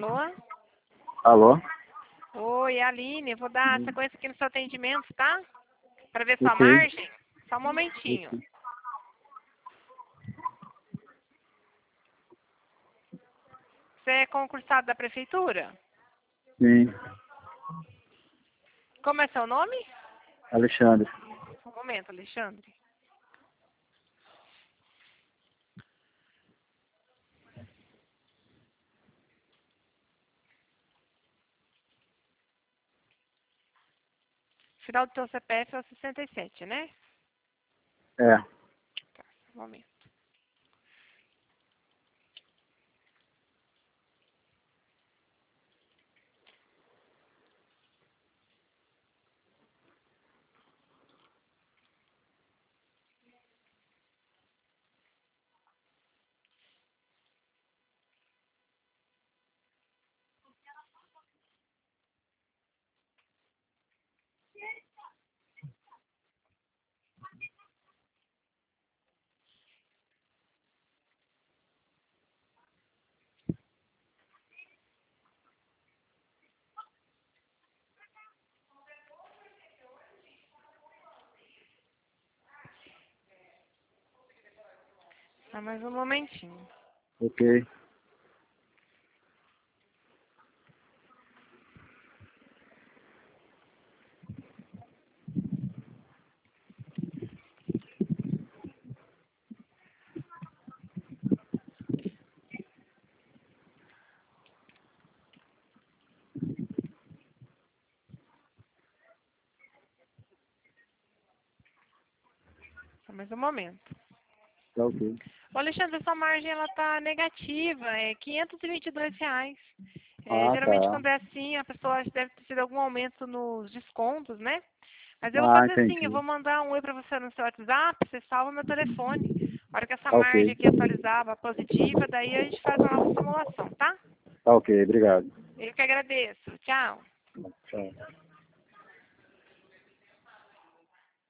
Alô? Alô? Oi, Aline, eu vou dar sequência aqui no seu atendimento, tá? Para ver sua Ok. margem. Só um momentinho. Você é concursado da prefeitura? Sim. Como é seu nome? Alexandre. Um momento, Alexandre. Final do seu CPF é o 67, né? É. Tá, um momento. Só mais um momentinho. Ok. Só mais um momento. Tá ok. Ô, Alexandre, sua margem ela tá negativa, é R$ 522. Ah, Geralmente tá. quando é assim, a pessoa acha que deve ter sido algum aumento nos descontos, né? Mas eu vou Ah, fazer assim, eu entendi. vou mandar um oi para você no seu WhatsApp, você salva meu telefone. A hora que essa Tá margem ok. aqui atualizava positiva, daí a gente faz uma nova simulação, tá? Tá ok, obrigado. Eu que agradeço. Tchau. Tchau.